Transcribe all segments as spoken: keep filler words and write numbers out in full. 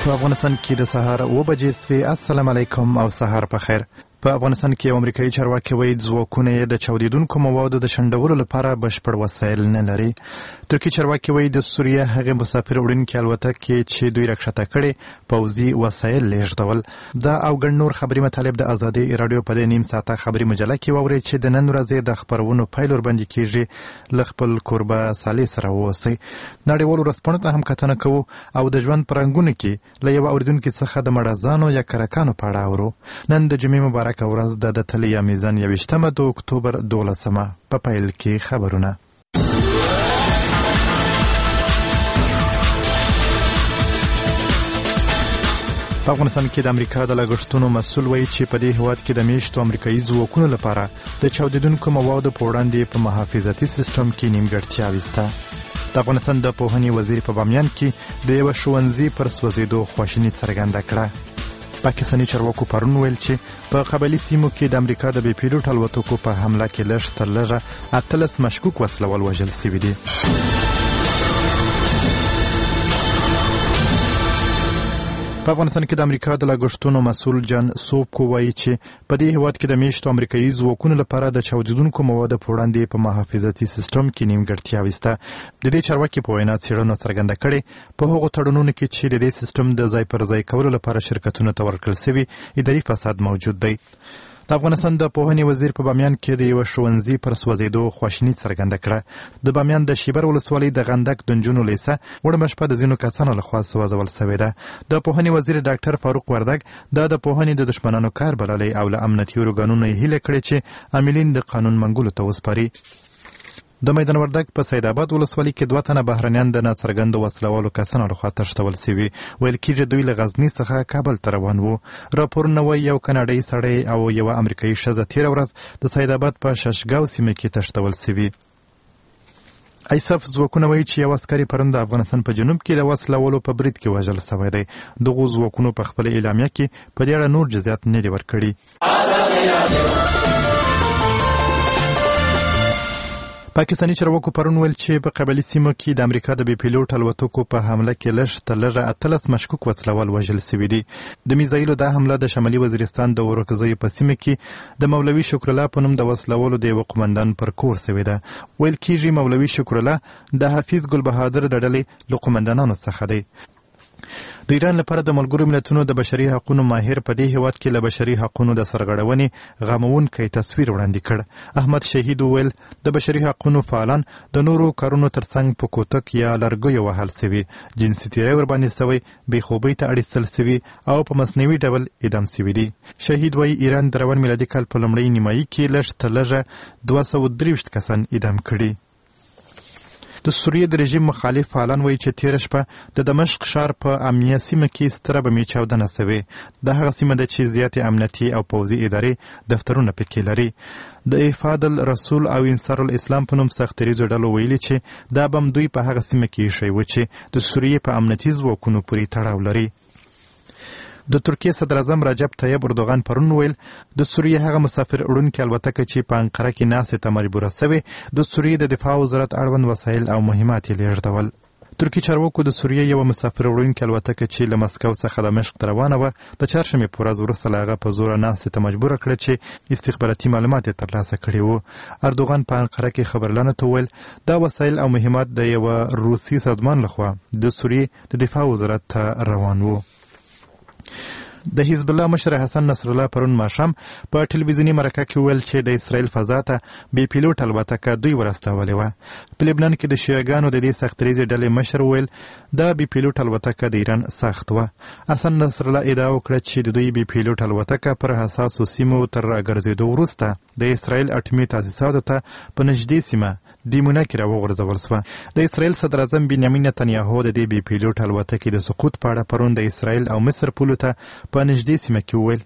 په افغانستان کې د سهار اوه بجې سوې. السلام علیکم او سهار په خیر. په افغانستان کې یو امریکایي چارواکي وایي ځواکونه یې د چاودېدونکو موادو د شنډولو لپاره بشپړ وسایل نه لري. ترکي چارواکي وایي د سوریه هغې مسافر وړونکي الوتکې چې دوی راکښته کړې پوځي وسایل لیږدول. دا او ګڼ نور خبري مطالب د ازادي راډیو په دې نیم ساعته خبري مجله کې واورئ چې د نن ورځې د خپرونو پیل ورباندې کیږي. له خپل کوربه صالح سره واوسئ. نړیوالو ورځپاڼو ته هم کتنه کوو او د ژوند په رنګونو کې له یو اورېدونکي څخه د مړزانو یا کرکانو په اړه اورو. نن د جمعې مبارک ورځ د د تلې یا میزان یویشتمه د اکتوبر دولسمه. په پیل کې خبرونه. په افغانستان کې د امریکا د لګښتونو مسؤل وایي چې په دې هیواد کې د میشتو امریکایي ځواکونو لپاره د چاودېدونکو موادو په وړاندې په محافظتي سیستم کې نیمګړتیاوې شته. د افغانستان د پوهنې وزیر په بامیان کې د یوه ښوونځي پر سوځېدو خواشیني څرګنده کړه. پاکستاني چارواکو پرون ویل چې په قبایلي سیمو کې د امریکا د بې پیلوټ الوتکو په حمله کې لږ تر لږه اتلس مشکوک وسلوال وژل سوي دي. په افغانستان کې د امریکا د لګښتونو مسؤل جان سوبکو وایي چې په دې هیواد کې د میشتو امریکایي ځواکونو لپاره د چاودېدونکو موادو په وړاندې په محافظتي سیستم کې نیمګړتیاوې شته. د دې چارواکي په وینا څېړنه څرګنده کړې په هغو تړونونو کې چې د دې سیستم د ځای پر ځای کولو لپاره شرکتونو ته ورکړل سوي اداري فساد موجود دی. د افغانستان د پوهنې وزیر په بامیان کې د یوه ښوونځي پر سوځېدو خواشیني څرګنده کړه. د بامیان د شیبر ولسوالۍ د غندک د نجونو لیسه وړمه شپه د ځینو کسانو لخوا سوځول سوې ده. د پوهنې وزیر ډاکټر فاروق وردګ دا د پوهنې د دشمنانو کار بللی او له امنیتي ارګانونو یې هیله کړې چې عاملین د قانون منګولو ته وسپاري. د میدان وردګ په سید آباد ولسوالۍ کې دوه تنه بهرنیان د ناڅرګندو وسلوالو کسانو لخوا تښتول سوي. ویل کېږي دوی له غزني څخه کابل ته روان وو. راپورونه وایي یو کاناډایي سړی او یوه امریکایي ښځه تېره ورځ د سید آباد په ششګاو سیمه کې تښتول سوي. ایساف ځواکونه وایي چې یو عسکري پرون د افغانستان په جنوب کې د وسلوالو په برید کې وژل سوی دی. دغو ځواکونو په خپله اعلامیه کې په دې اړه نور جزیات نه دي ورکړي. پاکستاني چارواکو پرون ویل چې په قبایلي سیمو کې د امریکا د بې پیلوټ الوتکو په حمله کې لږ تر لږه اتلس مشکوک وسلوال وژل سوي دي. د میزایلو دا حمله د شمالي وزیرستان د ورکزیو په سیمه کې د مولوي شکرالله په نوم د وسلوالو د یوه قمندان پر کور سوې ده. ویل کېږي مولوي شکرالله د حافظ ګل بهادر د ډلې له قمندانانو څخه دی. د ایران لپاره د ملګرو ملتونو د بشري حقونو ماهر په دې هیواد کې له بشري حقونو د سرغړونې غموونکی تصویر وړاندې کړ. احمد شهید وویل د بشري حقونو فعالان د نورو کارونو ترڅنګ په کوتک یا لرګیو وهل سوي، جنسي تیری ورباندې سوی، بېخوبۍ ته اړیستل سوي او په مصنوعي ډول اعدام سوي دي. شهید وایي ایران د روان میلادي کال په لومړۍ نیمایي کې لږ تر لږه دوه سوه درویشت کسان اعدام کړي. د سوریې د رژیم مخالف فعالان وایي چې تېره شپه د دمشق ښار په امیه سیمه کې ستره بمي چاودنه سوې. دا هغه سیمه ده چې زیاتې امنیتي او پوځي ادارې دفترونه پکې لري. د افاد الرسول او انصار الاسلام په نوم سختریزو ډلو ویلي چې دا بم دوی په هغه سیمه کې ایښی و چې د سوریې په امنیتي ځواکونو پورې تړاو لري. د ترکیې صدر اعظم رجب طیب اردوغان پرون ویل د سوریې هغه مسافر وړونکې الوتکه چې په انقره کې ناستې ته مجبوره سوې د سوریې د دفاع وزارت اړوند وسایل او مهمات یې لیږدول. ترکي چارواکو د سوریې یوه مسافر وړونکې الوتکه چې له مسکو څخه دمشق ته روانه وه د چهارشنبې په ورځ وروسته له هغه په زوره ناستې ته مجبوره کړه چې استخباراتي معلومات یې ترلاسه کړي وو. اردوغان په انقره کې خبرلانو ته وویل دا وسایل او مهمات د یوه روسي سازمان لخوا د سوریې د دفاع وزارت ته روان وو. د حزب الله مشر حسن نصر الله پرون ماښام په ټلویزیوني مرکه کې وویل چې د اسرائیل فضا ته بې پیلوټ الوتکه دوی ورستولې وه. په لبنان کې د شیعهګانو د دې سختریزې ډلې مشر وویل دا بې پیلوټ الوتکه د ایران ساخت وه. حسن نصر الله ادعا وکړه چې د دوی بې پیلوټ الوتکه پر حساسو سیمو تر راګرځېدو وروسته د اسرائیل اټومي تاسیساتو ته په نږدې سیمه دیمونه کې راوغورځول سوه. د اسرائیل صدر اعظم بنیامین نتنیاهو د دې بې پیلوټ الوتکې د سقوط په اړه پرون د اسرائیل او مصر پولو ته په نږدې سیمه کې وویل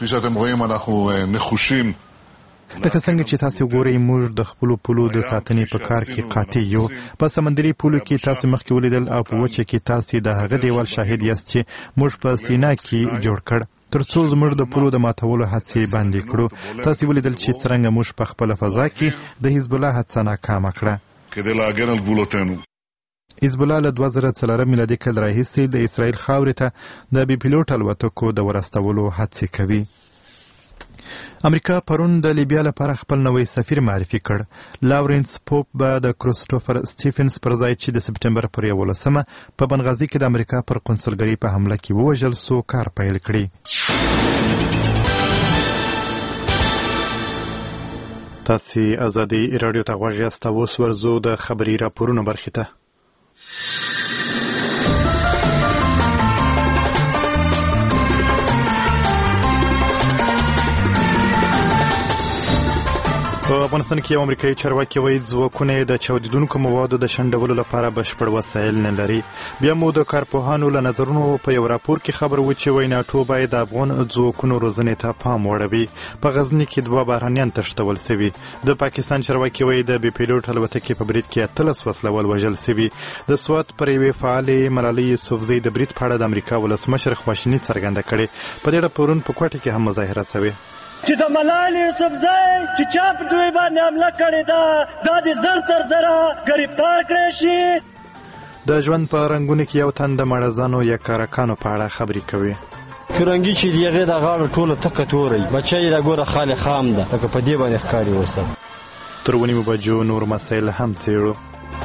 لکه څنګه چې تاسو ګورئ موږ د خپلو پولو د ساتنې په کار کې قاطع یو. په سمندري پولو کې تاسو مخکې ولیدل او په وچه کې تاسو د هغه دیوال شاهد یاست چې موږ په سینا کې جوړ کړ تر څو زموږ د پولو د ماتولو هڅې بندې کړو. تاسو ولیدل چې څرنګه موږ په خپله فضا کې د حزب الله هڅه ناکامه کړه. حزب الله له دوه زره څلورم میلادي کال راهیسې د اسرائیل خاورې ته د بې پیلوټ الوتکو د ورستولو هڅې کوي. امریکا پرون د لیبیا لپاره خپل نوی سفیر معرفي کړ. لاورنس پوپ به د کریسټوفر سټیفنز پر ځای چې د سپټمبر پر یولسمه په بنغازي کې د امریکا پر قونسلګرۍ په حمله کې ووژل سو کار پیل کړي. تاسې ازادي راډیو ته غوږ یاست. اوس ورځو د خبري راپورونو برخې ته. په افغانستان کې یو امریکایي چارواکي وایي ځواکونه د چاودیدونکو موادو د شنډولو لپاره بشپړ وسایل نه لري. بیا مو د کارپوهانو له نظرونو په یو راپور کې خبر و چې وایي ناټو باید د افغان ځواکونو روزنې ته پام وړوي. په غزني کې دوه بهرنیان تښتول سوي. د پاکستان چارواکي وایي د بې پیلوټ الوتکې په برید کې اتلس وسلوال وژل سوي. د سوات پر یوې فعالې ملالۍ یوسفزۍ د برید په اړه د امریکا ولسمشر خواشیني څرګنده کړې. په دې اړه پرون په کوټه کې هم مظاهره سوې چې د ملالۍ یوسفزۍ چې چا په دوی باندې حمله کړې ده دا د زر تر زره ګرفتار کړی شي. د ژوند په رنګونو کې یو تن د مړزانو یا کارکانو په اړه خبرې کوي. شرنګي چې د هغې د غاړه ټوله تکه توری بچی یې دا ګوره خالي خام ده لکه په دې باندې ښکاري. اوسه تر اوه نیمو بجو نور مسایل هم څېړو.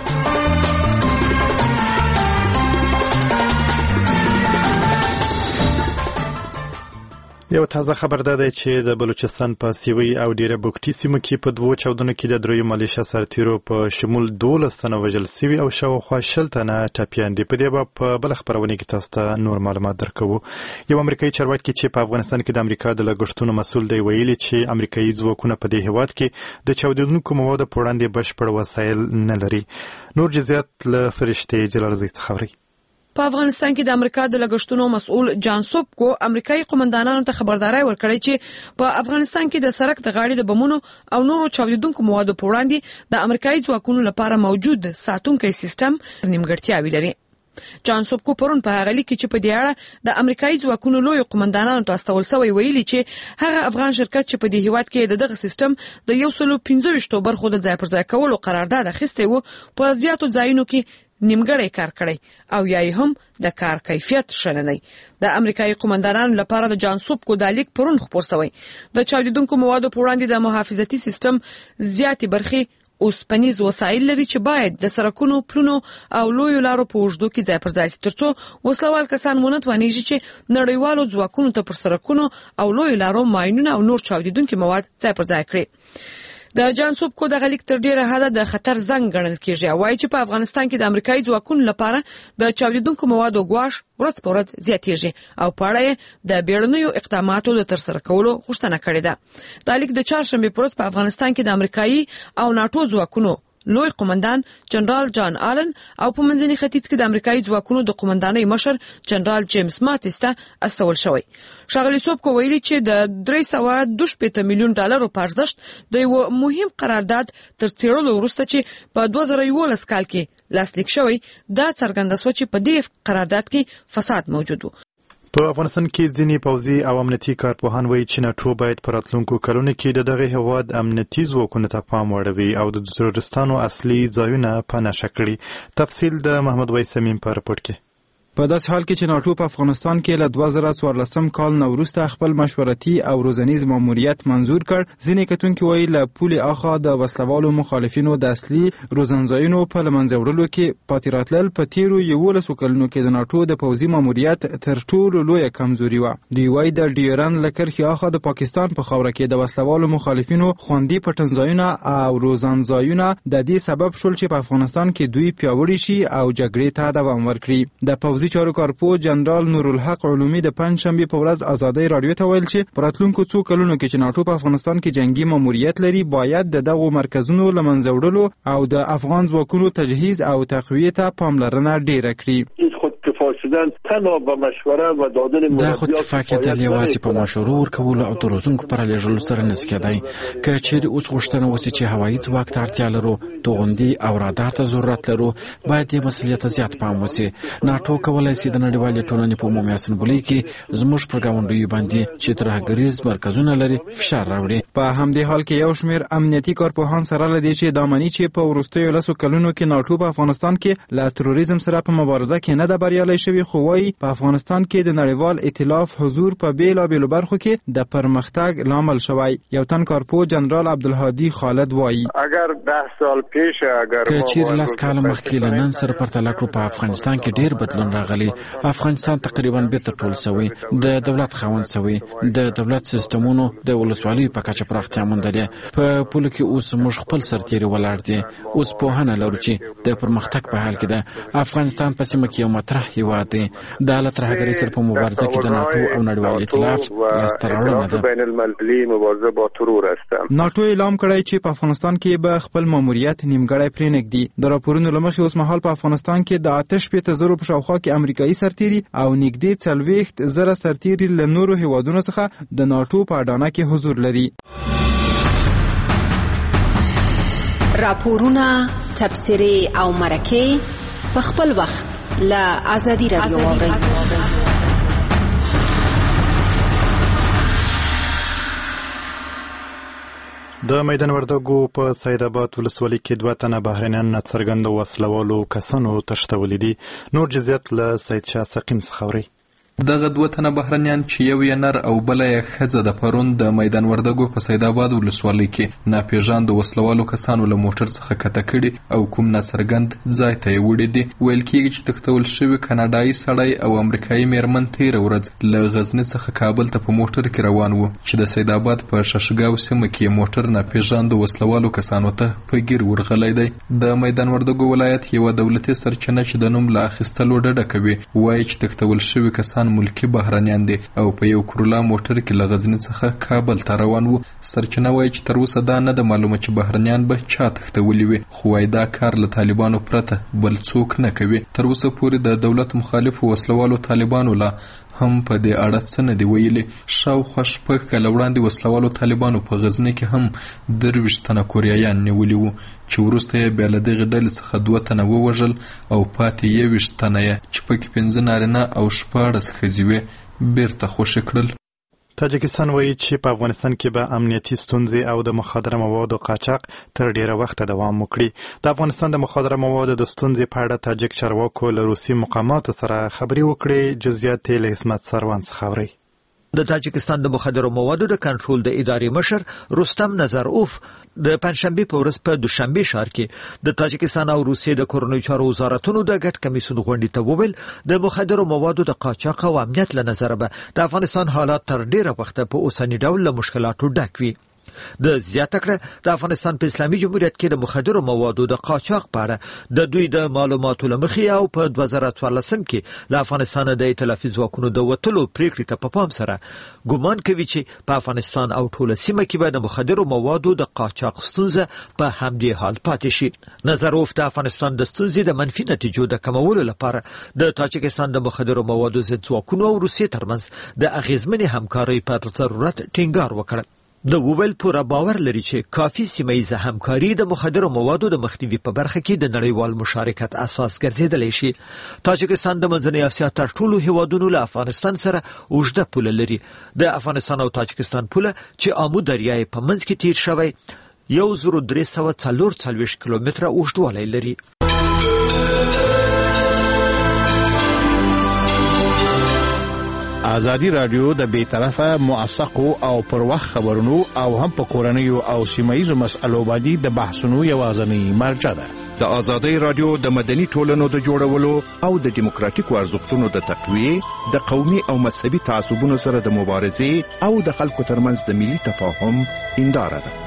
یو تازه خبر ده چې د بلوچستان په سیوی او ډیره بوکټي سیمو کې په دوو چاودنو کې د دریو ملیشه سرتیرو په شمول دولس تنه وژل سوي او شاوخوا شل تنه ټپیان دي. په دې به په بله خپرونه کې تاسو ته نور معلومات درکوو. یو امریکایي چارواکي چې په افغانستان کې د امریکا د لګښتونو مسؤل دی ویلي چې امریکایي ځواکونه په دې هیواد کې د چاودیدونکو موادو په وړاندې بشپړ وسایل نه لري. نور جزئیات له فرشتې جلالزۍ څخه اورئ. په افغانستان کې د امریکا د لګښتونو مسؤل جان سوبکو امریکایي قومندانانو ته خبرداري ورکړې چې په افغانستان کې د سړک د غاړې د بمونو او نورو چاودیدونکو موادو په وړاندې د امریکایي ځواکونو لپاره موجود ساتونکی سیستم نیمګړتیاوې لري. جان سوبکو پرون په هغه لیک چې په دې اړه د امریکایي ځواکونو لوی قومندانانو ته استول سوی ویلي چې هغه افغان شرکت چې په دې هیواد کې دغه سیستم د یو سل پنځه ویشت برخو د ځای پر ځای کولو قرارداد اخیستی و په زیاتو ځایونو کې نیمګړی کار کړی او یا هم د کار کیفیت ښه نه دی. د امریکایي قومندانانو لپاره د جان سوبکو د لیک پرون خپور شوی. د چاودیدونکو موادو په وړاندې د محافظتي سیستم زیاتې برخې اوسپنیز وسایل لري چې باید د سړکونو پلونو او لویو لارو په اوږدو کې ځای پر ځای شي ترڅو وسلوال کسان ونه توانیږي چې نړیوالو ځواکونو ته پر سړکونو او لویو لارو ماینونه او نور چاودیدونکي مواد ځای پر ځای کړي. د جان سوبکو د غلیک تر ډیره حده د خطر زنګ ګڼل کیږي او وايي چې په افغانستان کې د امریکایي ځواکونو لپاره د چاودیدونکو موادو ګواښ ورځ په ورځ زیاتېږي او په اړه د بیړنیو اقداماتو د ترسره کولو غوښتنه کړې ده. د لیک د چهارشنبې په ورځ په افغانستان کې د امریکایي او ناټو ځواکونو لوی قومندان جنرال جان آلن او په منځني ختیځ کې د امریکایي ځواکونو د قومندانۍ مشر جنرال جیمز ماتیس ته استول شوی. ښاغلي سوبکو ویلي چې د درې سوه دوه شپېته میلیون ډالرو په ارزښت د یو مهم قرارداد تر څېړلو وروسته چې په دوه زره یولس کال کې لاسلیک شوی دا څرګنده شوه چې په دې قرارداد کې فساد موجود و. په افغانستان کې ځینې پوځي او امنیتي کارپوهان وایي چې ناټو باید په راتلونکو کلونو کې د دغه هیواد امنیتي ځواکونو ته پام وړوي او د تروریستانو اصلي ځایونه په نښه کړي. تفصیل د محمد ویس امین په رپورټ کې. په داسې حال کې چې ناټو په افغانستان کې له دوه زره څوارلسم کال نه وروسته خپل مشورتي او روزنیز ماموریت منظور کړ، ځینې کتونکي وایي له پولې اخوا د وسلوالو مخالفینو د اصلي روزنځایونو په له منځه وړلو کې پاتې راتلل په تیرو یولسو کلونو کې د ناټو د پوځي ماموریت تر ټولو لویه کمزوري وه. دوی وایي د ډیورند له کرښې اخوا د پاکستان په خاوره کې د وسلوالو مخالفینو خوندي پټنځایونه او روزنځایونه د دې سبب شول چې په افغانستان کې دوی پیاوړي شي او جګړې ته دوام ورکړي. د پوځي چارو کارپو جنرال نورالحق علومي د پنجشنبې په ورځ ازادۍ راډیو ته ویل چې په راتلونکو څو کلونو کې چې ناټو په افغانستان کې جنگي ماموریت لري باید د دغو مرکزونو له منځه وړلو او د افغان ځواکونو تجهیز او تقویې ته پاملرنه ډیره کړي. شدن تنها با مشوره و دادن دا خود کفا کېدل یوازې په مشورو ورکولو او د روزونکو پر لېږلو سره نه کېدای. که چیرې اوس غوښتنه وشي چې هوایي ځواک ته اړتیا لرو، توغندي او رادار ته ضرورت لرو، باید دې مسلې ته زیات پام وشي. ناټو کولی شي د نړیوالې ټولنې په عمومي اسامبلۍ کې زموږ پر ګاونډیو باندې چې ترهګریز مرکزونه لري فشار راوړي. په همدې حال کې یو شمېر امنیتي کارپوهان سره له دې چې دا مني چې په وروستیو لسو کلونو کې ناټو په افغانستان کې له تروریزم سره په مبارزه کې نه ده بریالی شوی، خو وایي په افغانستان کې د نړیوال ائتلاف حضور په بېلابېلو برخو کې د پرمختګ لامل شوی. یو تن کارپوه جنرال عبدالهادي خالد وایي اگر ده سال پیش اگر که چیرې لاس کاله مخکې له نن سره پرتله کړو په افغانستان کې ډېر بدلون راغلی. افغانستان تقریبا بېرته ټول سوی، د دولت خاوند سوی، د دولت سیستمونو د ولسوالیو په کچه پراختیا موندلې. په پولو کې اوس موږ خپل سرتېري ولاړ دي. اوس پوهنه لرو چې د پرمختګ په حال کې ده. افغانستان په سیمه کې یو مطرح هېواد دی. د حالت ترهګرۍ سره په مبارزه کې د ناټو او نړیوال ائتلاف لاسته راوړنه ده. بین المللي مبارزه با ترور است. ناټو اعلام کړی چې په افغانستان کې به خپل ماموریت نیمګړی پرېنږدي. د راپورونو له مخې اوس مهال په افغانستان کې د اته شپېته زرو په شاوخوا کې امریکایي سرتېري او نږدې څلوېښت زره سرتېري له نورو هېوادونو څخه د ناټو په اډانه کې حضور لري. راپورونه، تبصرې او مرکې په خپل وخت له ازادي راډیو واورئ. د میدان وردګو په سید آباد ولسوالۍ کې دوه تنه بهرنیان ناڅرګندو وسلوالو کسانو تښتولي دي. نور جزئیات له سید شاه سقیم څخه اورئ. دغه دوه تنه بهرنیان چې یو یې نر او بله یې ښځه د پرون د میدان وردګو په سید آباد ولسوالۍ کې ناپېژاندو وسلوالو کسانو له موټر څخه کته کړي او کوم ناڅرګند ځای ته یې وړي دي. ویل کېږي چې تښتول شوي کاناډایي سړی او امریکایي میرمن تېره ورځ له غزني څخه کابل ته په موټر کې روان وو چې د سید آباد په ششګاو سیمه کې موټر ناپېژاندو وسلوالو کسانو ته په ګیر ورغلی دی. د میدان وردګو ولایت یوه دولتي سرچینه چې د نوم له اخیستلو ډډه کوي وایي چې تښتول شوي کسان ملکی بهرنیان دي او په یو کرولا موټر کې له غزني څخه کابل ته روان وو. سرچینه وایي چې تر اوسه دا نه ده معلومه چې بهرنیان به چا تښتولي وي، خو وایي دا کار له طالبانو پرته بل څوک نه کوي. تر اوسه پورې د دولت مخالفو وسلوالو طالبانو لا هم په دې اړه څه نه دي ویلي. شاوخوا شپږ کاله وړاندې وسلوالو طالبانو په غزني کې هم درویشت تنه کوریایان نیولي وو چې وروسته یې بیا له دغې ډلې څخه دوه تنه ووژل او پاتې یوویشت تنه یې چې پکې پنځه نارینه او شپاړس ښځې وې بیرته خوشي کړل. تاجکستان وایي چې په افغانستان کې به امنیتي ستونزې او د مخدره موادو قاچاق تر ډیره وخته دوام وکړي. د افغانستان د مخدره موادو د ستونزې په اړه تاجک چارواکو له روسي مقاماتو سره خبرې وکړې. جزئیات یې له عصمت سروان څخه اورئ. د تاجکستان د مخدرو موادو د کنټرول د ادارې مشر رستم نظروف د پنځشنبه په ورځ په دوشنبه ښار کې د تاجکستان او روسیې د کورنیو چارو وزارتونو د ګډ کمیسیون غونډې ته وویل د مخدرو موادو د قاچاق او امنیت له نظره به د افغانستان حالات تر ډیره وخت په اوسنی ډول له مشکلاتو ډک وي. د زیاته کړه د افغانستان په اسلامي جمهوریت کې د مخدرو موادو د قاچاق په اړه د دوی د معلوماتو لمخې او په دوه زره څوارلسم کې له افغانستان د ائتلافي ځواکونو د وتلو پریکړې ته په پام سره ګمان کوي چې په افغانستان او ټوله سیمه کې به د مخدرو موادو د قاچاق ستونزه په همدې حال پاتې شي. نظروف د افغانستان د ستونزې د منفي نتیجو د کمولو لپاره د تاجکستان د مخدرو موادو ضد ځواکونو او روسیې ترمنځ د اغیزمنې همکارۍ پر ضرورت ټینګار وکړ. د وویل پوره باور لري چې کافي سیمه‌ایزه همکاري د مخدرو موادو د مخنیوي په برخه کې د نړیوال مشارکت اساس ګرځیدلی شي. تاجکستان د منځنۍ اسیا تر ټولو هیوادونو له افغانستان سره اوږده پوله لري. د افغانستان او تاجکستان پوله چې آمو دریای په منځ کې تیر شوی یو زر درې سوه څلور څلوېښت کیلومتره اوږدوالی لري. ازادي رادیو د بیطرفه موثقو او پر وخت خبرونو او هم په کورنیو او سیمایي مسألو باندې د بحثونو یوازینی مرجع ده. د ازادي رادیو د مدني ټولنو د جوړولو او د دیموکراتیکو ارزښتونو د تقویه، د قومي او مذهبي تعصبونو سره د مبارزې او د خلکو ترمنځ د ملي تفاهم هنداره ده.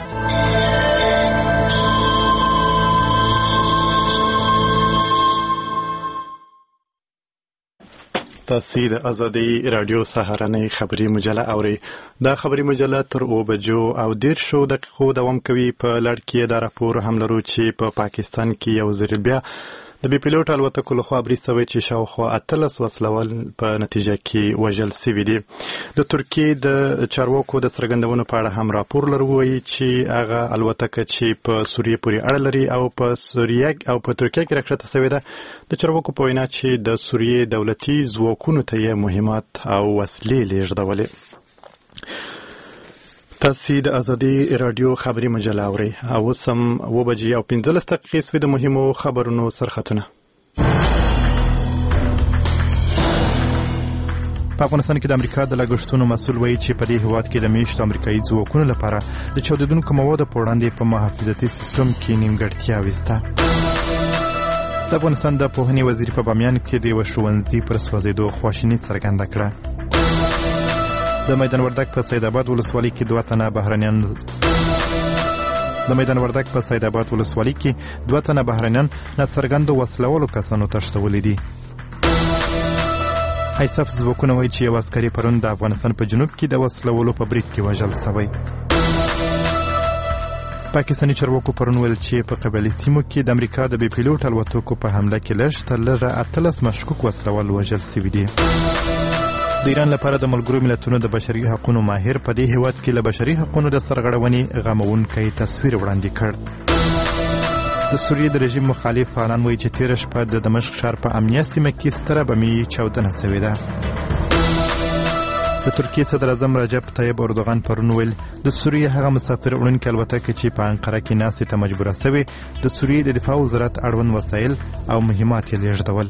تاسو د ازادي رادیو سهارنۍ خبري مجله اوري. دا خبري مجله تر او بجو او دیر شو دقیقو دوام کوي. په لړ کې دا راپور هم لرو چې په پا پاکستان کې یو ځل بیا د بي پیلوټ الوتکو له خوا برید شوی چې شاوخوا اتلس وسلوال په نتیجه کې وژل شوي دي. د ترکیې د چارواکو د څرګندونو په اړه هم راپور لرو وایي چې هغه الوتکه چې په سوریه پورې اړه لري او په سوریه او په ترکیه کې راکښته شوې ده، د چارواکو په وینا چې د سوریې دولتي ځواکونو ته یې مهمات او وسلې لیږدولې. تاسو د ازادي رادیو خبري مجله اورئ او سم و بجې او پنځلس دقیقې سوي د مهمو خبرونو سرخطونه. په افغانستان کې د امریکا د لګښتونو مسؤل وایي چې په دې هیواد کې د میشتو امریکایي ځواکونو لپاره د چاودېدونکو موادو په وړاندې په محافظتي سیستم کې نیمګړتیاوې شته. د افغانستان د پوهنې وزیر په بامیان کې د یوه ښوونځي پر سوځېدو خواشیني څرګنده کړه. د میدان وردګ په سید آباد ولسوالۍ کې دوه تنه بهرنیان د میدان وردګ په سید آباد ولسوالۍ کې دوه تنه بهرنیان ناڅرګندو وسلوالو کسانو تښتولي دي. ایساف ځواکونه وایي چې یو عسکري پرون د افغانستان په جنوب کې د وسلوالو په برید کې وژل شوی. پاکستاني چارواکو پرون ویل چې په قبایلي سیمو کې د امریکا د بې پیلوټ الوتکو په حمله کې لږ تر لږه اتلس مشکوک وسلوال وژل شوي دي. د ایران لپاره د ملګرو ملتونو د بشري حقوقو ماهر په دې هیواد کې له بشري حقوقو د سرغړونې غموونکی تصویر وړاندې کړ. د سوریې د رژیم مخالف فعالان وایي چې تېره شپه د دمشق ښار په امنیه سیمه کې ستره بمي چاودنه شوې ده. د ترکیې صدر اعظم رجب طیب اردوغان پرون ویل د سوریې هغه مسافر وړونکې الوتکه چې په انقره کې ناستې ته مجبوره شوې د سوریې د دفاع وزارت اړوند وسایل او مهمات یې لېږدول.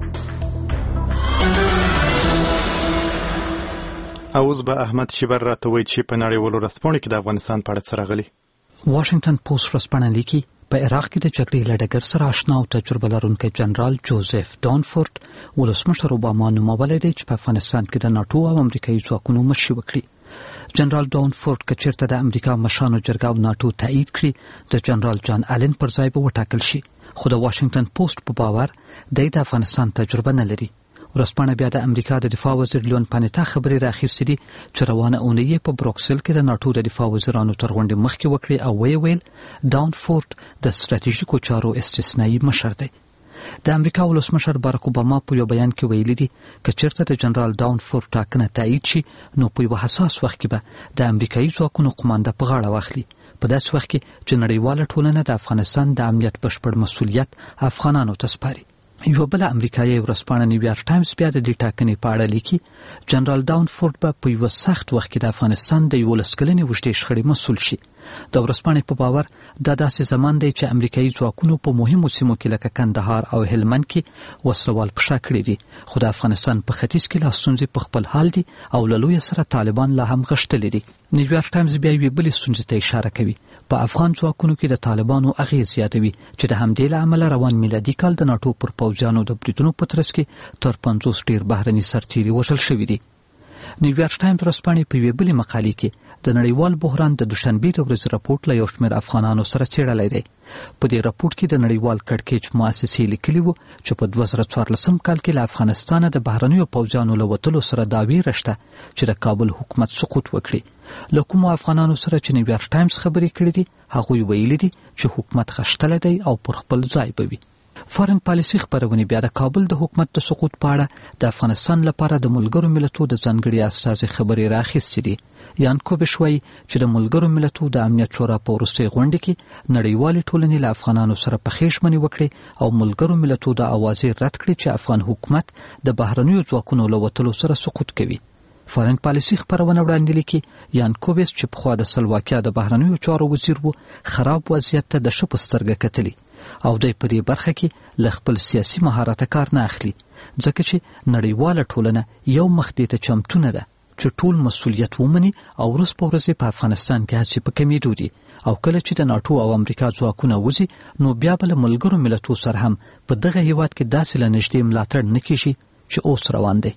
اوس به احمد شیبر راته وایي چې په نړیوالو رسپاڼو کې د افغانستان په اړه څه راغلي. واشنگټن پوسټ ورځپاڼه لیکي په عراق کې د جګړې له ډګر سره آشنا او تجربه لرونکی جنرال جوزف دانفورد ولسمشر اوباما نومولی دی چې په افغانستان کې د ناټو او امریکایي ځواکونو مشري وکړي. جنرال دانفورد که چېرته د امریکا مشرانو جرګه او ناټو تایید کړي د جنرال جان الن پر ځای به وټاکل شي، خو د واشنگټن پوسټ په باور دی د افغانستان تجربه نه لري. ورځپاڼه بیا د امریکا د دفاع وزیر لیون پانیتا خبرې راخیستې دي چې روانه اونۍ په بروکسل کې د ناټو د دفاع وزیرانو تر غونډې مخکې وکړې او ویې ویل دانفورد د ستراتیژیکو چارو استثنایی مشر دی. د امریکا ولسمشر بارک اوباما په یو بیان کې ویلي دي که چېرته د جنرال دانفورد ټاکنه تایید شي نو په یو حساس وخت کې به د امریکایي ځواکونو قمانده په غاړه واخلي، په داسې وخت کې چې نړیواله ټولنه د افغانستان د امنیت بشپړ مسؤلیت افغانانو ته سپاري. یو بل امریکایي ورځپاڼه نیویارک ټایمز بیا د دې ټاکنې په اړه لیکي جنرال دانفورد به په یو سخت وخت کې د افغانستان د یولس کلنې اوږدې شخړې مسؤل شي. د ورځپاڼې په باور دا داسې زمان دی چې امریکایي ځواکونو په مهمو سیمو کې لکه کندهار او هلمند کې وسلوال پښه کړي دي، خو د افغانستان په ختیځ کې لا ستونزې په خپل حال دي او له لویه سره طالبان لا هم غښتلي دي. نیویارک ټایمز بیا یوې بلې ستونزې ته اشاره کوي. په افغان ځواکونو کې د طالبانو اغېز زیاتوي چې د همدې له امله روان میلادي کال د ناټو پر پوځیانو د بریدونو په ترڅ کې تر پنځوس ډېر بهرني سرتیري وژل شوي دي. نیویارک ټایمز ورځپاڼې په یوې بلې مقالې کې د نړیوال بحران د دوشنبې د ورځې راپورټ له یو شمېر افغانانو سره څېړلی دی. په دې راپورټ کې د نړیوال کړکېچ مؤسسې لیکلي وو چې په دوه زره څوارلسم کال کې له افغانستانه د بهرنیو پوځیانو له وتلو سره دا ویره شته چې د کابل حکومت سقوط وکړي. له کومو افغانانو سره چې نیویارک ټایمز خبرې کړې دي هغوی ویلي دي چې حکومت غښتلی دی او پر خپل ځای به وي. فارن پالیسي خبرونه بیا د کابل د حکومت د سقوط په اړه د افغانستان لپاره د ملګرو ملتونو د ځانګړي استازي خبرې راخیستې دي. یان کوبش وایي چې د ملګرو ملتونو د امنیت شورا په وروستۍ غونډه کې نړیوالې ټولنې له افغانانو سره پخې ژمنې وکړې او ملګرو ملتونو د اوازې رد کړې چې افغان حکومت د بهرنیو ځواکونو له وتلو سره سقوط کوي. فارن پالیسي خبرونه وړاندې لیکي یان کوبس چې پخوا د سلواکیا د بهرنیو چارو وزیر وو خراب وضعیت ته د ښه په سترګه کتلي او دی په دې برخه کې له خپل سیاسي مهارت کار نه اخلي، ځکه چې نړیواله ټولنه یو مخ دې ته چمتو نه ده چې ټول مسؤلیت ومني او ورځ په ورځ په افغانستان کې هڅې په کمېدو دي او کله چې د ناټو او امریکا ځواکونه وځي نو بیا به له ملګرو ملتونو سره هم په دغه هیواد کې داسې له نږدې ملاتړ نه کېږي چې اوس روان دی.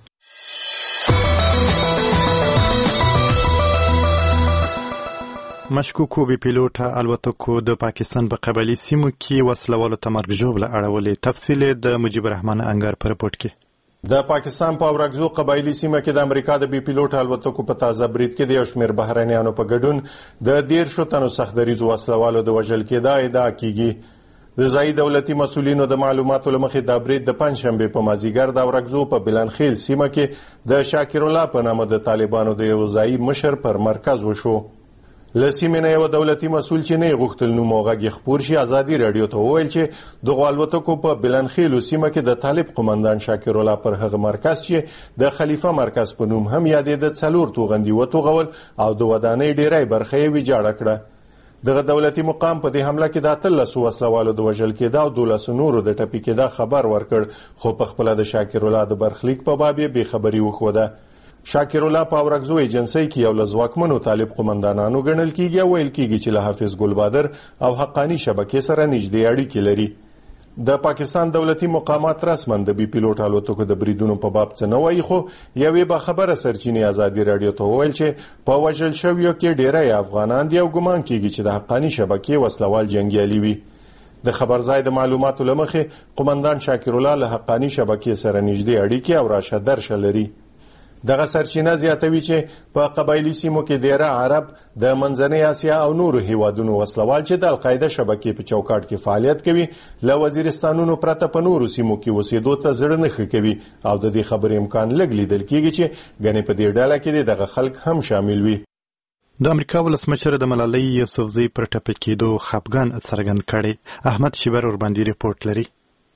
مشکوکو بې پیلوټه الوتکو د پاکستان په قبایلي سیمو کې وسلوالو ته مرګ ژوبله اړولې. تفصیل د مجیب الرحمن انګار په رپورټ کې. د پاکستان په اورګزو قبایلي سیمه کې د امریکا د بې پیلوټه الوتکو په تازه برید کې د یو شمېر بهرنیانو په ګډون د دیرشو تنو سختدریځو وسلوالو د وژل کېدا ادعا کیږي. د ځایي دولتي مسؤلینو د معلوماتو له مخې دا برید د پنجشنبې په مازدیګر د اورګزو په بلنخیل سیمه کې د شاکر الله په نامه د طالبانو د یو ځایي مشر پر مرکز وشو. لسیمه نه یو دولتي مسول چې نه غوښتل نو موغه خبر شي ازادي رادیو ته وویل چې د غوالوتکو په بلنخیل سیمه کې د طالب قومندان شاکر الله پر هغه مرکز چې د خلیفہ مرکز په نوم هم یادې د څلور توغندي و توغول او د ودانۍ ډیری برخه یې ویجاړه کړه دغه دولتي مقام په دې حمله کې د اتلس وسلوالو د وژل کېدا او دولس نورو د ټپي کېدا خبر ورکړ خو په خپل د شاکر الله د برخلیک په باب یې بې خبري وښوده شاکر الله په اورګزو ایجنسی کې یو لزواکمنو طالب قومندانانو ګڼل کیږي او ویل کیږي چې له حافظ ګلبادر او حقانی شبکې سره نږدې اړیکې لري د پاکستان دولتي مقامات رسما د بي پیلوټ الوتکو د بریدونو په باب څه نه وایي خو یوې به خبره سرچینې ازادي رادیو ته وویل چې په وژل شویو کې ډیری افغانان دي او ګمان کیږي چې د حقانی شبکې وسلوال جنګیالي وي د خبرځای د معلوماتو لمخې قومندان شاکر الله له حقانی شبکې سره نږدې اړیکې او راشه درشه لري دغه سرچینه زیاتوي چې په قبایلی سیمو کې ډیره عرب د منځنۍ اسیا او نورو هیوادونو وسلوال چې د القاعده شبکې په چوکاټ کې فعالیت کوي له وزیرستانونو پرته په نورو سیمو کې اوسېدو ته زړه نه ښه کوي او د دې خبرې امکان لږ لیدل کیږي چې ګنې په دې ډله کې دغه خلک هم شامل وي د امریکا ولسمشر د ملالۍ یوسفزۍ پر ټپي کېدو خپګان څرګند کړی احمد شیبر ورباندې ریپورت لري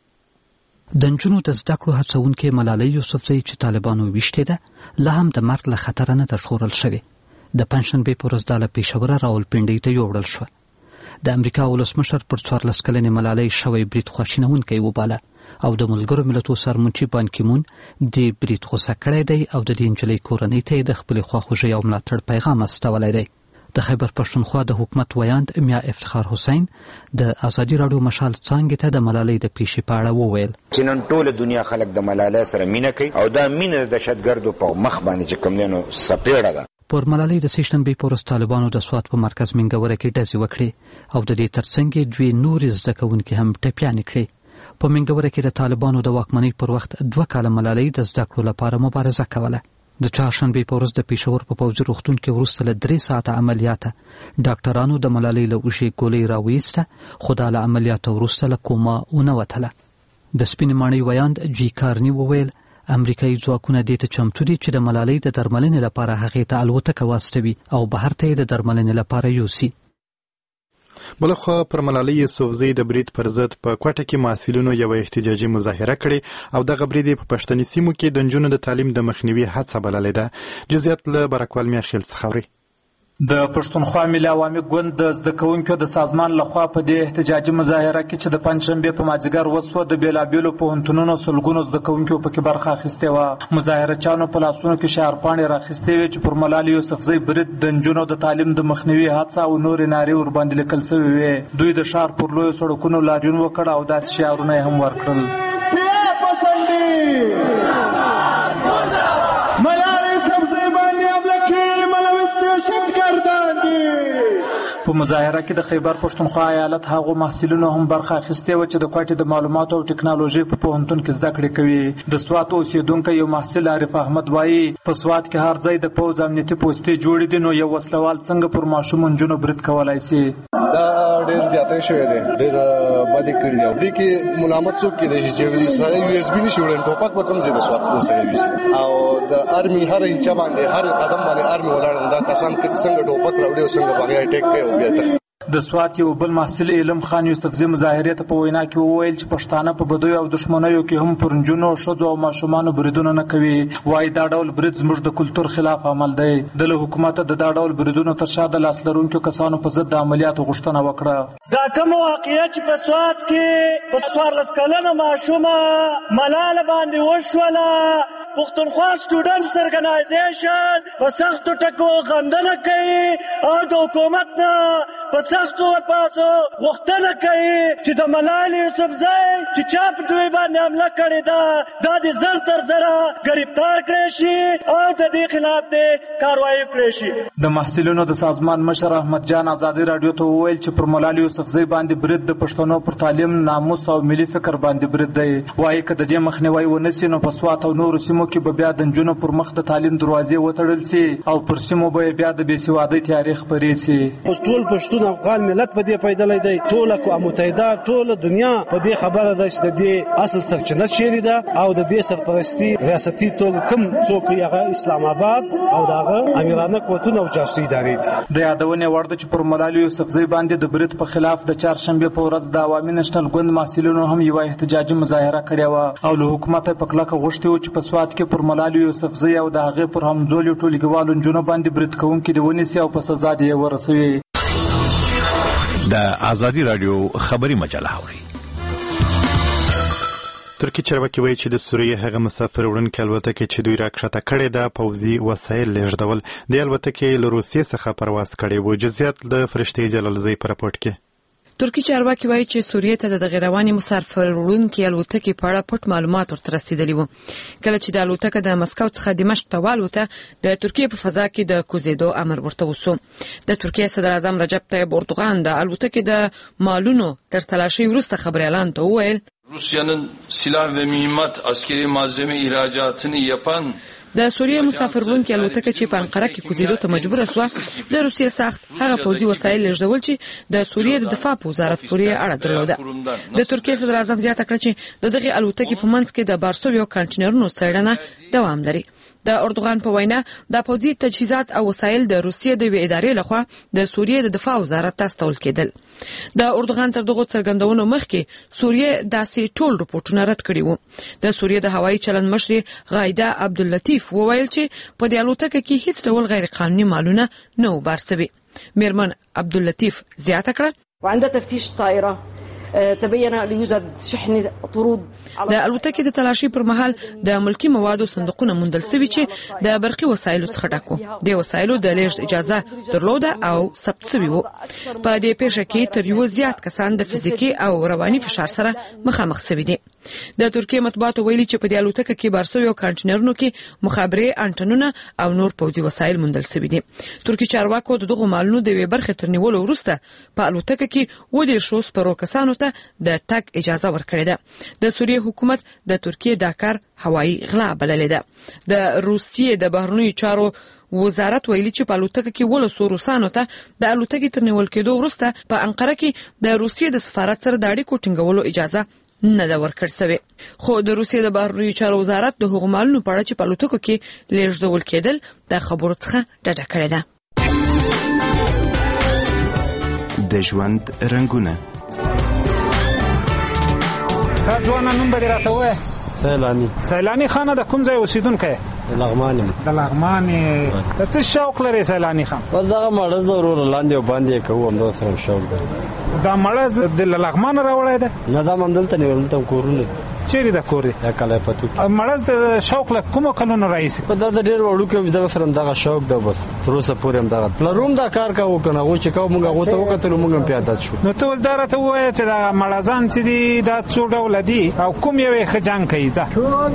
د نجونو د زده کړو هڅونکې ملالۍ یوسفزۍ چې طالبانو ویشتې ده لا هم د مرګ له خطره نه ده ژغورل شوې د پنجشنبې په ورځ دا له پېښوره راولپنډۍ ته یوړل شوه د امریکا ولسمشر پر څوارلس کلنې ملالۍ شوی برید خواشینونکی وباله او د ملګرو ملتونو سرمنشي بان کی مون د برید غوسه کړی دی او د دې نجلۍ کورنۍ ته د خپلې خواخوږۍ او ملاتړ پیغام استولی دی د خیبر پښتونخوا د حکومت ویاند میا افتخار حسین د ازادي راډیو مشال څانګې ته د ملالۍ د پیښې په اړه وویل چې نن ټوله دنیا خلک د ملالۍ سره مینه کوي او دا مینه د دهشتګردو په مخ باندې چې کوم دی نو سپېړه ده پر ملالۍ د سېشنبې په ورځ طالبانو د سوات په مرکز منګوره کې ډزې وکړې او د دې ترڅنګ یې دوې نورې زده کوونکې هم ټپیانې کړې په منګوره کې د طالبانو د واکمنۍ پر وخت دوه کاله ملالۍ د زده کړو لپاره مبارزه کوله د چهارشنبې په ورځ د پېښور په پوځي روغتون کې وروسته له درې ساعته عملیاته ډاکټرانو د ملالۍ له اوږې ګولۍ راویسته خو دا له عملیاته وروسته له کوما ونه وتله د سپینې ماڼۍ ویاند جی کارني وویل امریکایي ځواکونه دې ته چمتو دي چې د ملالۍ د درملنې لپاره هغې ته الوتکه واستوي او بهر ته یې د درملنې لپاره یوسي بلخوا پر ملالۍ یوسفزۍ د برید پر ضد په کوټه کې محصلینو یو احتجاجي مظاهره کړې او دغه برید په پښتني سیمو کې د نجونو د تعلیم د مخنیوي هڅه بللې ده جزئیات له برکوال میاخیل څخه اوري د پښتونخوا ملي عوامي ګوند د زده کوونکو د سازمان لخوا په دې احتجاجي مظاهره کې چې د پنجشنبې په مازدیګر وسوه د بیلابیلو پوهنتونونو سلګونو زده کوونکو پکې برخه اخیستې وه مظاهرچیانو په لاسونو کې شعارپاڼې راخیستې وې چې پر ملالۍ یوسفزۍ برید د نجونو د تعلیم د مخنیوي هڅه او نورې نارې ورباندې لیکل سوې وې دوی د ښار پر لویو سړکونو لاریون وکړ او داسې شعارونه یې هم ورکړل په مظاهره کې د خیبر پښتونخوا ایالت هغو محصلینو هم برخه اخیستې وه چې د کوټې د معلوماتو او ټکنالوژۍ په پوهنتون کې زده کړې کوي د سوات اوسېدونکی یو محصل عارف احمد وایي په سوات کې هر ځای د پوځ امنیتي پوستې جوړې دي نو یو وسلوال څنګه پر ماشومو نجونو برید کولی سي دا ډېر زیاتی شوی دی ډېر بدې کړي دي دې کې ملامت څوک کېدی شي چې سړی یو ایس بي نشي وړی ټوپک به کوم ځای د سوات د سړی ویسي او د ارمي هر انچه باندې هر قدم باندې ارمي ولاړ دا کسان څنګه ټوپک راوړي او څنګه باغې اټیک کوي او بیا تخ د سوات یو بل محصل علم خان یوسفزۍ مظاهرې ته په وینا کې وویل چې پښتانه په بدیو او دښمنیو کې هم پر نجونو ښځو او ماشومانو بریدونه نه کوي وایي دا ډول برید زموږ د کلتور خلاف عمل دی د له حکومته د دا ډول بریدونو تر شا د لاس لرونکو کسانو په ضد د عملیاتو غوښتنه وکړه دا کومه واقعه چې په سوات کې په څوارلس کلنه ماشومه ملاله باندې وشوله پښتونخوا سټوډنټس ارګنایزیشن په سختو ټکو غندنه کوي او د حکومت نه په سختو الفاظو غوښتنه کوي چې د ملالۍ یوسفزۍ چې چا په دوی باندې حمله کړې ده دا د زر تر زره ګرفتار کړی شي او د دې خلاف دې کاروایي کړی شي د محصلینو د سازمان مشر احمد جان ازادي راډیو ته وویل چې پر ملالۍ یوسفزۍ باندې برید د پښتنو پر تعلیم ناموس او ملي فکر باندې برید دی وایي که د دې مخنیوی ونه سي نو په سوات او نورو سیمو کې به بیا د نجونو پر مخ د تعلیم دروازې وتړل سي او پر سیمو به بیا د بې سوادۍ تاریخ خپرې سي. اوس ټول پښتون افغان ملت په دې پیدلې دی، ټول اقوام متحده ټول دنیا په دې خبره ده چې د دې اصل سرچینه چیرې ده او د دې سرپرستی ریاستي توګه کوم څوک یې هغه اسلام آباد او دغه امیرانه قوتونه او جاسوسي ادارې دي. د یادونې وړ ده چې پر ملالي یوسفزۍ باندې د برید په خلاف د چهارشنبې په ورځ د عوامي نېشنل ګوند محصلینو هم یوه احتجاجي مظاهره کړې وه او له حکومته په کلکه غوښتي وو چې په سوات کې پر ملالي یوسفزۍ او د هغې پر همزولیو ټولګیوالو نجونو باندې برید کوونکي دې ونیسي او په سزا دې یې ورسوي. د ازادي راډیو خبري مجله اوري. ترکی چارواکي وایي چې د سوریې هغه مسافر وړونکي الوتکې چې دوی راکښته کړې ده پوځي وسایل لېږدول. د الوتکې له روسیې څخه پرواز کړی و. جزئیات د فرشتې جلالزۍ په راپورټ کې. ترکی چارواکي وایي چې سوریې ته د غیر رواني مسافر وړونکي الوتکې په اړه پټ معلومات ورته رسیدلي وو. کله چې د الوتکه د مسکو څخه دمشق ته والوته د ترکیې په فضا کې د کوزیدو امر ورته وسو. د ترکیې صدر اعظم رجب طیب اردوغان د الوتکې د مالونو تر تلاشي وروسته خبريالان ته وویل Rusya'nın silah ve mühimmat askeri malzeme ihracatını yapan د سوریې مسافر وړونکي الوتکه چې په انقره کې کوزیدو ته مجبوره شوه د روسیې ساخت هغه پوځي وسایل لېږدول چې د سوریې د دفاع په وزارت پورې اړه درلوده. د ترکیې صدر اعظم زیاته کړه چې د دغې الوتکې په منځ کې د بارسویو کانټینرونو څېړنه دوام لري. د اردوغان په وینا د پوځي تجهیزات او وسایل د روسیې د یوې ادارې لخوا د سوریې د دفاع وزارت ته استول کېدل. د اردوغان تر دغو څرګندونو مخکې سوریې داسې ټول رپورټونه رد کړي وو. د سوریې د هوایي چلند مشرې غایده عبداللطیف وویل چې په دې الوتکه کې هیڅ ډول غیر قانوني مالونه نه وو بار سوي. میرمن عبداللطیف زیاته کړه وعند تفتیش الطائره تبين ليوجد شحن طرود. د الوتکې د تلاشي پر مهال د ملکی موادو صندوقونه موندل شوي چې د برقي وسایلو څخه ډک وو. د وسایلو د لیږد اجازه درلوده او ثبت شوي وو. په دې پیښه کې تر یو زیات کسان د فزیکي او رواني فشار سره مخامخ شوي دي. د ترکیې مطبوعاتو ویلي چې په دې الوتکه کې بارسوي او کانټینرونو کې مخابرې انټنونه او نور پوځي وسایل موندل شوي دي. ترکی چارواکو د دغو مالونو د یوې برخې تر نیولو وروسته په الوتکه کې اووه دېرشو سپرو کسانو ته د تګ اجازه ورکړې ده. د سوریې حکومت د ترکیې دا کار هوایي غلا بللې ده. د روسیې د بهرنیو چارو وزارت ویلي چې په الوتکه کې ولسو روسانو ته د الوتکې تر نیول کېدو وروسته په انقره کې د روسیې د سفارت سره د اړیکو ټینګولو اجازه نه ده ورکړل شوې. خو د روسیې د بهرنیو چارو وزارت د هغو مالونو په اړه چې په الوتکو کې لیږدول کېدل د خبرو څخه ډډه کړې ده. د ژوند رنګونه تا ځوانه نوم به دې راته ووایه؟ سیلاني. سیلاني خانه د کوم ځای اوسېدونکی یې؟ د لغمان یم. د لغمان یې. د څه شوق لرې سیلاني خان؟ بس دغه مړز د وروره لاندې او باندې یې کوو همدغه سره شوق دی. دا مړز د لغمانه راوړی دی؟ نه دا هم همدلته نیول دلته هم کورونه دي. چیرې د کور دی؟ دا کلی پتو کې. مړز د شوق له کومو کلونو راهیسې؟ دا د ډېر وړوکی وم دغه سره همدغه شوق دی بس تر اوسه پورې همدغه پلرو هم دا کار کوو که نه هغوی چې کوو موږ هغو ته وکتلو موږ هم پرې عادت شو. نو ته اوس دا راته ووایه چې دا مړزان چې دي دا څو ډوله دي او کوم یو یې ښه جنګ کوي؟ ځه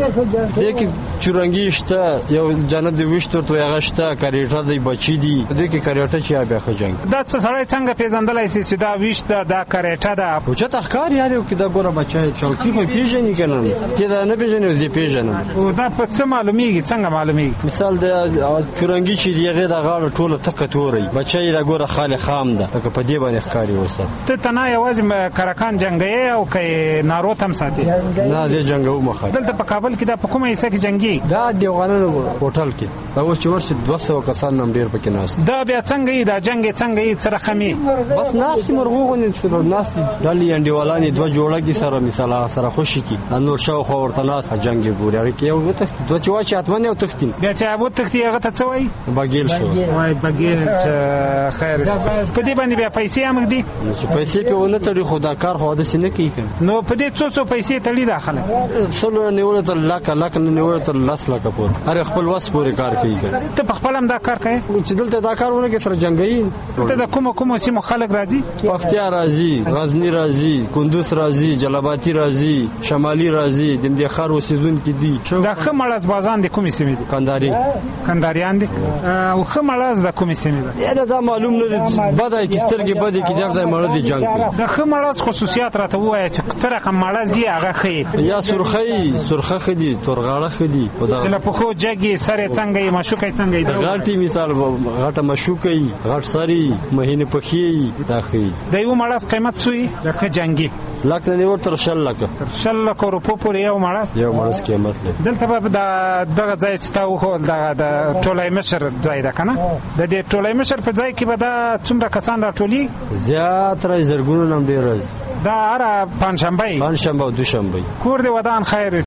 دې کې چورنګي شته یو جانب د ویشت ورته هغه شته کریټه دی بچي دي دې کې کریټه چې بیا ښه جنګ دا څه سړی څنګه پیژندلی سي چې دا ویشت ده دا کریټه ده؟ اوچته ښکار یار یو کې دا ګوره بچی چوکي خو پېژني که نه چې دا نه پېژني او زه یې پېژنم. او دا په څه معلومېږي څنګه معلومېږي؟ مثال د چورنګي چې دی هغې د غاړه ټوله تکه توری بچی یې دا ګوره خالي خام ده لکه په دې باندې ښکاري ورسره. ته ته نه یوازې کرکان جنګوې او که یې نارو ته هم ساتې؟ نه دې جنګوو مخه دلته په کابل کې دا په کومه حصه کې جنګېږي؟ دا دیوغانانو هوټل کې دا اوس چې ورشي دوه سوه کسان هم ډېر پکې ناست. دا بیا څنګه یي دا جنګ یې څنګه یي څه رقم یي؟ بس ناست یې مرغو غوندې ناست ډلې انډیوالان یې دوه جوړه دي سره مثال سره خوشي کي نور شاوخوا ورته ناست جنګ یې ګوري هغې کې یو وتښتي دوه چې واچي حتمن یو تښتي بیا چې وتښتي هغه ته څه وایي؟ بګیل شو وایي بګیل چې خیر په دې باندې بیا پیسې هم ږدي چې پیسې پرې ونه تړي خو دا کار خو هداسې نه کوي که نو په دې څو څو پیسې تړي دا خلک؟ سلو نیولو تر لکه لکه نه نیولو تر لس لکه پورې هر خپل وس پورې کار کوي که ته په خپل هم دا کار کوې؟ چې دلته دا کار ونه کړې سره جنګوي. ته د کومو کومو سیمو خلک راځي؟ پکتیا راځي غزني راځي کندوز راځي جلاباتي راځي شمالي راځي د همدې ښار اوسېدونکي دي. دا ښه مړز بازان د کومې سیمې دي؟ کندهاري کندهاریان دي. او ښه مړز د کومې سیمې ده؟ یاره دا معلوم نه دي بده یې کې سترګې بدې کې دغه ځای مړز یې جنګ کوي. د ښه مړز خصوصیات راته ووایه چې څه رقم مړز یې هغه ښه یې؟ یا سرخۍ سرخه ښه دي تورغاړه ښه دي چې له پخو جګي سره څنګه یې مشوکې څنګه یې غاټي مثال غاټه مشوکې غاټ سری مهینه پخې داخې د یو مړاس قیمت سوی لکه جنگي لکه نه ورته شل لکه شل لکه روپو پورې یو مړاس یو مړاس قیمت لري دلته به د دغه ځای چې تاسو خو د ټولای مشر ځای ده کنه د دې ټولای مشر په ځای کې به دا څومره کسان راټولي زیات راځي زرګونو نم ډیر راځي دا هر پنځشنبه پنځشنبه او دوشنبه کور دې ودان خیر